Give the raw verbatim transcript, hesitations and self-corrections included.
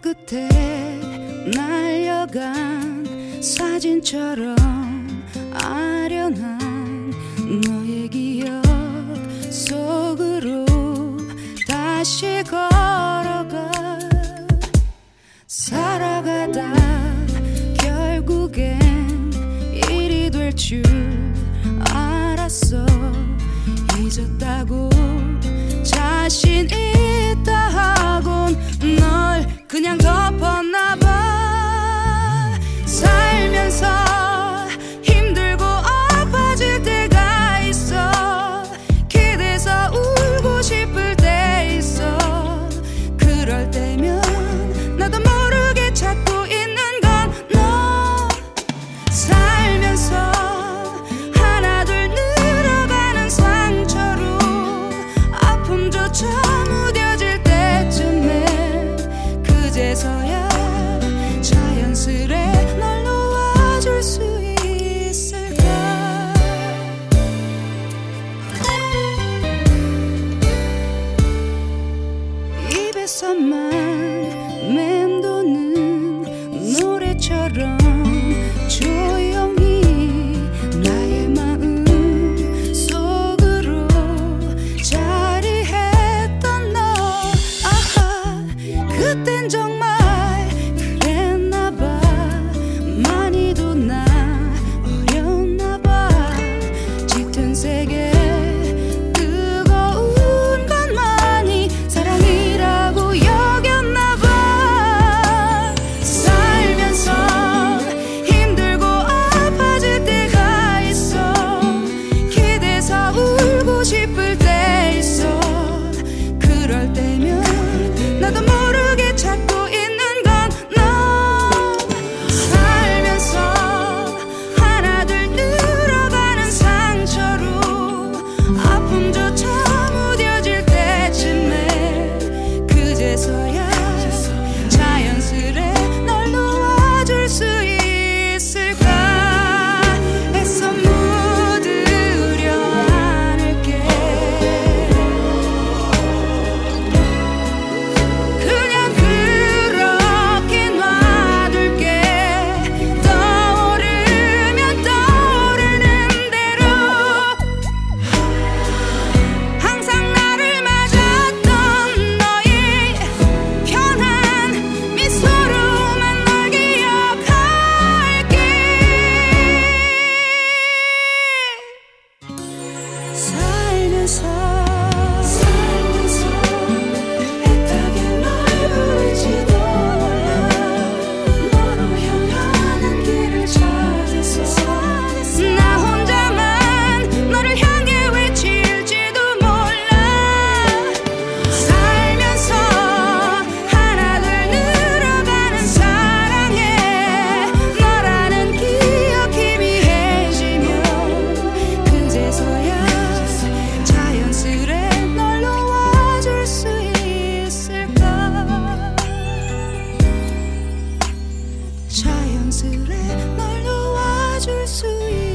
끝에 날려간 사진처럼 아련한 너의 기억 속으로 다시 걸어가. 살아가다 결국엔 일이 될 줄 알았어. 잊었다고 자신 있다 하곤 널 그냥 덮었나봐. 살면서 힘들고 아파질 때가 있어. 기대서 울고 싶을 때 있어. 그럴 때면 나도 모르게 찾고 있는 건 너. 살면서 하나 둘 늘어가는 상처로 아픔조차 무뎌질 때쯤에 그제서야 자연스레 널 놓아줄 수 있을까. 입에서만 맴도는 노래처럼 조용히 나의 마음 속으로 자리했던 너. 아하, 그땐 정말 그랬나봐. 많이도 나 어렸나봐. 짙은 색에 뜨거운 것만이 사랑이라고 여겼나봐. 살면서 힘들고 아파질 때가 있어. 기대서 울고 싶을 때 있어. 그럴 때면 나도 모르게 찾고 있는 건 너. 살면서 하나 둘 늘어가는 상처로 아픔조차 무뎌질 때쯤에 그제서야 자연스레 널 놓아줄 수 있을까. 애써 묻으려 않을게. 그냥 그렇게 놔둘게. 떠오르면 떠오르는 대로 항상 나를 맞았던 너의 편한 미소로만 널 기억할게. 살면서 살면서 애타게 널 부를지도 몰라. 너로 향하는 길을 찾아서 나 혼자만 너를 향해 외칠지도 몰라. 살면서 하나 둘 늘어가는 사랑에 너라는 기억 희미해지면 그제서야 자연스레 널 놓아줄 수 있을까. 자연스레 널 놓아줄 수 있을까.